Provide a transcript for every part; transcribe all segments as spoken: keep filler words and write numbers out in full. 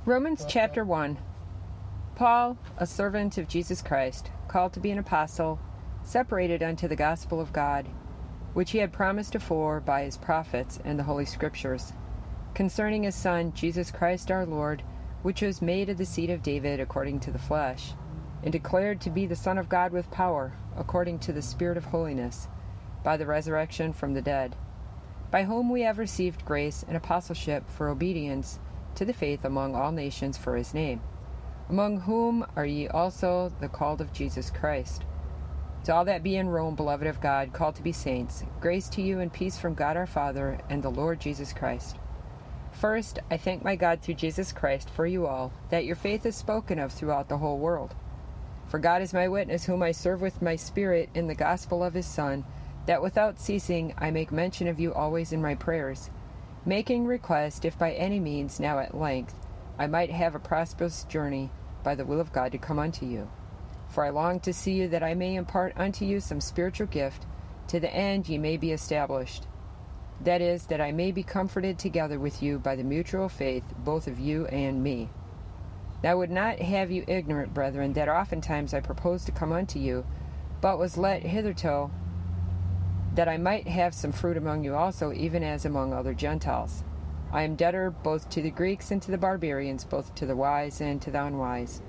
Romans chapter one. Paul, a servant of Jesus Christ, called to be an apostle, separated unto the gospel of God, which he had promised afore by his prophets and the holy scriptures, concerning his Son, Jesus Christ our Lord, which was made of the seed of David according to the flesh, and declared to be the Son of God with power, according to the Spirit of holiness, by the resurrection from the dead, by whom we have received grace and apostleship for obedience to the faith among all nations for his name, among whom are ye also the called of Jesus Christ. To all that be in Rome, beloved of God, called to be saints, grace to you and peace from God our Father and the Lord Jesus Christ. First, I thank my God through Jesus Christ for you all, that your faith is spoken of throughout the whole world. For God is my witness, whom I serve with my spirit in the gospel of his Son, that without ceasing I make mention of you always in my prayers, making request, if by any means now at length I might have a prosperous journey by the will of God to come unto you. For I long to see you, that I may impart unto you some spiritual gift, to the end ye may be established. That is, that I may be comforted together with you by the mutual faith, both of you and me. Now I would not have you ignorant, brethren, that oftentimes I proposed to come unto you, but was let hitherto, that I might have some fruit among you also, even as among other Gentiles. I am debtor both to the Greeks and to the barbarians, both to the wise and to the unwise.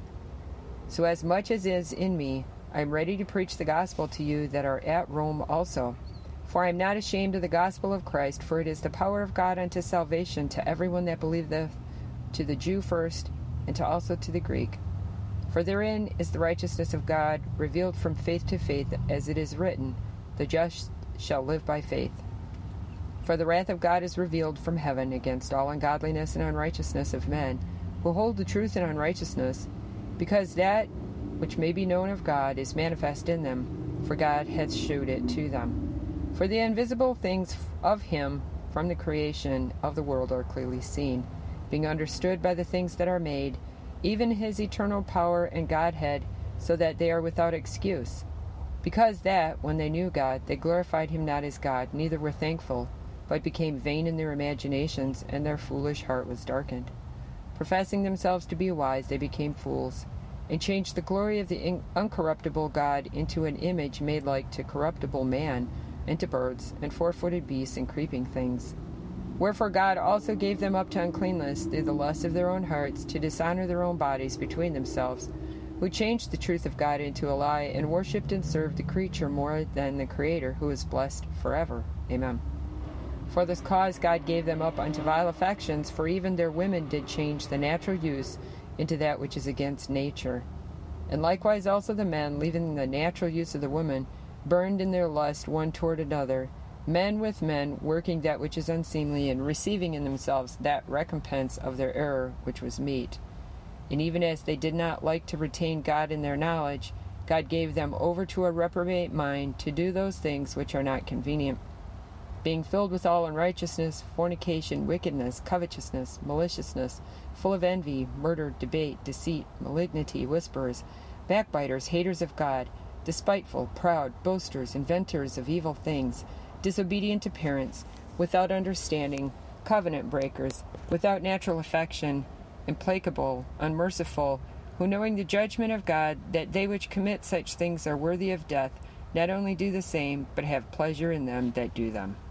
So as much as is in me, I am ready to preach the gospel to you that are at Rome also. For I am not ashamed of the gospel of Christ, for it is the power of God unto salvation to everyone that believeth, to the Jew first, and to also to the Greek. For therein is the righteousness of God revealed from faith to faith, as it is written, the just shall live by faith. For the wrath of God is revealed from heaven against all ungodliness and unrighteousness of men, who hold the truth in unrighteousness, because that which may be known of God is manifest in them, for God hath shewed it to them. For the invisible things of him from the creation of the world are clearly seen, being understood by the things that are made, even his eternal power and Godhead, so that they are without excuse. Because that, when they knew God, they glorified him not as God, neither were thankful, but became vain in their imaginations, and their foolish heart was darkened. Professing themselves to be wise, they became fools, and changed the glory of the uncorruptible God into an image made like to corruptible man, and to birds, and four-footed beasts, and creeping things. Wherefore God also gave them up to uncleanness through the lust of their own hearts, to dishonor their own bodies between themselves, who changed the truth of God into a lie, and worshipped and served the creature more than the Creator, who is blessed forever. Amen. For this cause God gave them up unto vile affections, for even their women did change the natural use into that which is against nature. And likewise also the men, leaving the natural use of the woman, burned in their lust one toward another, men with men, working that which is unseemly, and receiving in themselves that recompense of their error which was meet. And even as they did not like to retain God in their knowledge, God gave them over to a reprobate mind to do those things which are not convenient, being filled with all unrighteousness, fornication, wickedness, covetousness, maliciousness, full of envy, murder, debate, deceit, malignity, whisperers, backbiters, haters of God, despiteful, proud, boasters, inventors of evil things, disobedient to parents, without understanding, covenant breakers, without natural affection, implacable, unmerciful, who knowing the judgment of God, that they which commit such things are worthy of death, not only do the same, but have pleasure in them that do them.